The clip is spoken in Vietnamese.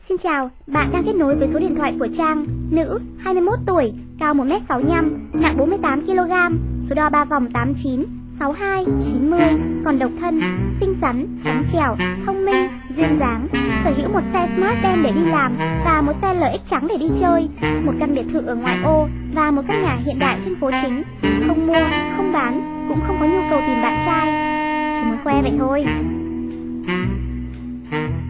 Xin chào, bạn đang kết nối với số điện thoại của Trang, nữ, 21 tuổi, cao 1m65, nặng 48kg, số đo 3 vòng 89, 62, 90, còn độc thân, xinh xắn, khéo khéo, thông minh, duyên dáng, sở hữu một xe Smart đen để đi làm và một xe LX trắng để đi chơi, một căn biệt thự ở ngoại ô và một căn nhà hiện đại trên phố chính. Không mua, không bán, cũng không có nhu cầu tìm bạn trai, chỉ muốn khoe vậy thôi.